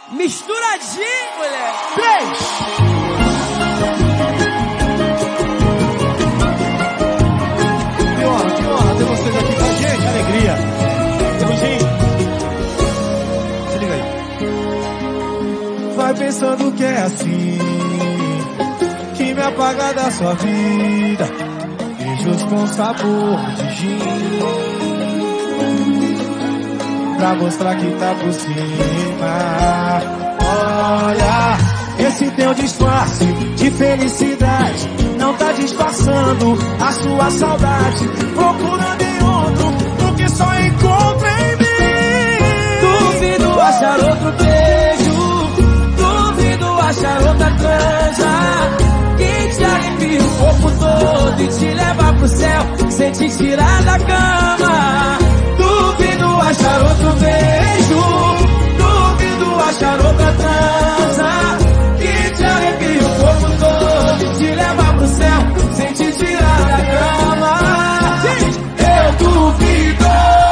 Misturadinho, mulher. 3. Que honra ter vocês aqui com a gente, alegria. Ferruginho, se liga aí. Vai pensando que é assim, que me apaga da sua vida. Beijos com sabor de gin, pra mostrar que tá por cima. Olha, esse teu disfarce de felicidade não tá disfarçando a sua saudade, procurando em outro o que só encontra em mim. Duvido achar outro beijo, duvido achar outra transa que te arrepia o corpo todo e te leva pro céu sem te tirar da cama. Duvido achar outro beijo, duvido achar outra transa que te arrepia o corpo todo e te leva pro céu sem te tirar da cama. Eu duvido,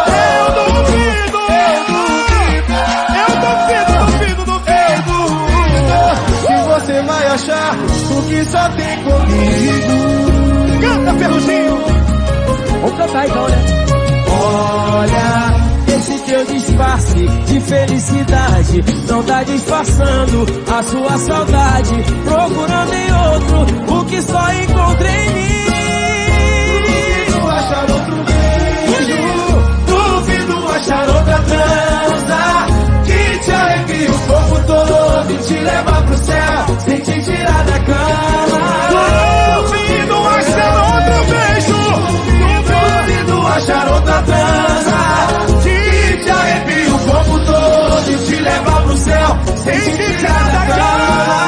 que você vai achar o que só tem comigo. Canta, Ferruginho! Vamos cantar então, né? Olha, esse teu disfarce de felicidade não tá disfarçando a sua saudade, procurando em outro o que só encontra em mim. Duvido achar outro beijo, Duvido achar outra transa que te arrepia o corpo todo e te leva pro céu sem te tirar da cama. duvido achar outro beijo, Duvido achar outra transa que te arrepia o corpo todo e te leva pro céu sem te tirar da cama.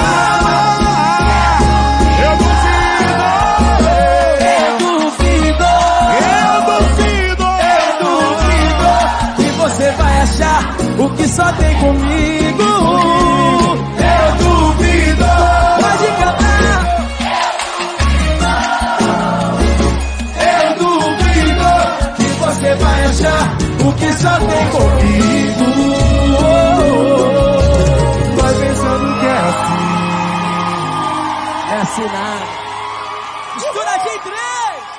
Eu duvido que você vai achar o que só tem comigo. Eu duvido. Pode cantar. Eu duvido que você vai achar o que só tem comigo. vai pensando que é assim. É assim nada. Mistura de três.